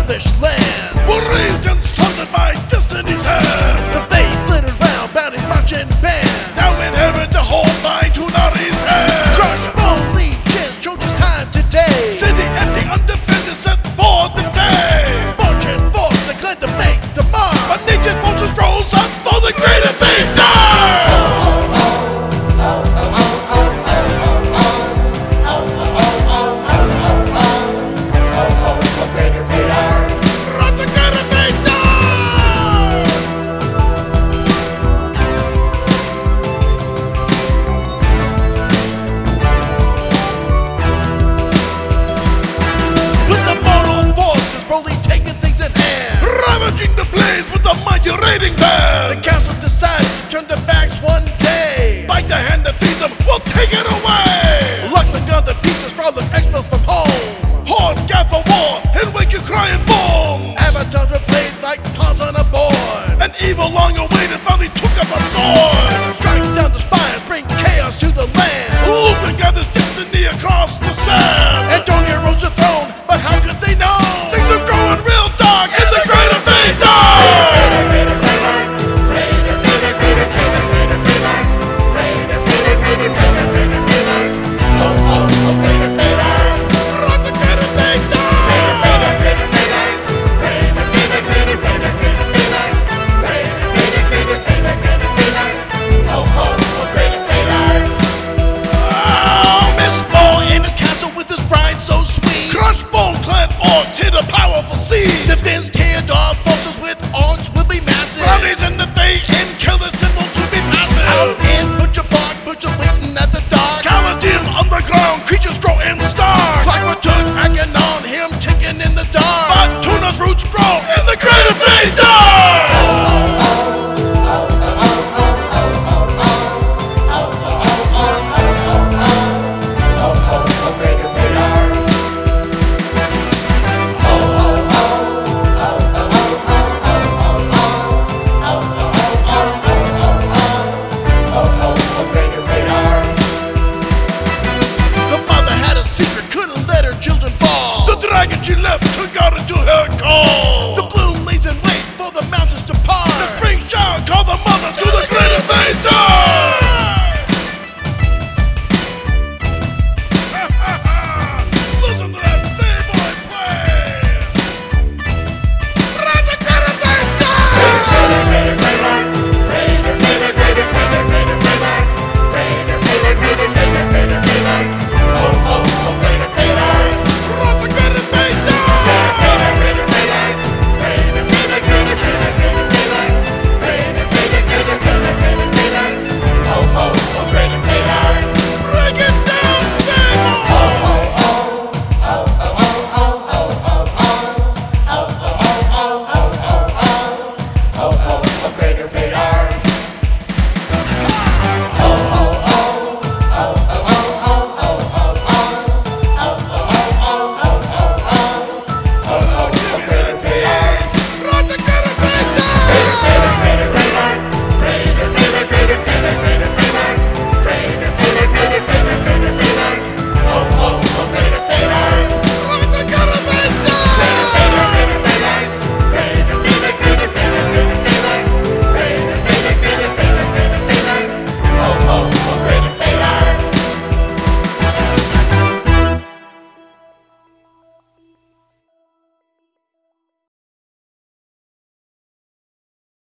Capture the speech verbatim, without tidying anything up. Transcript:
elvish land. Were raised and sundered by destiny's hand. The faith glittered round bounty marching band. Now inherit the whole line to Nari's hand. Crush, bone, lead, chance, Trojan's time today. City empty, undefended, set for the day. Marching forth, the glad to make the mark. But nature's forces rose up for the greater victor. Ravaging the blaze with a mighty raiding band. The council decided to turn their backs one day. Bite the hand that feeds them, we'll take it away. Lock the gun to pieces, frolic expelled from home. Horde gather war, and wake you crying bones. Avatars were played like pawns on a board. An evil long awaited finally took up a sword. Strike down the spires, bring chaos to the land. Luther gathers destiny across the sand. Antonia rose the throne, but how could they know? Things are growing real dark in the greater victor. A powerful seed. Defense teared off forces with arms will be massive. Brownies in the bay and killer symbol to be massive. Out in Butcher Park, Butcher waiting at the dark. Caladim underground, creatures grow in stark. Clockwork took acting on him, ticking in the dark. But Tuna's roots grow in the greater victor. She left took out into her call. The bloom lays in wait for the mountains to part. The spring shower called the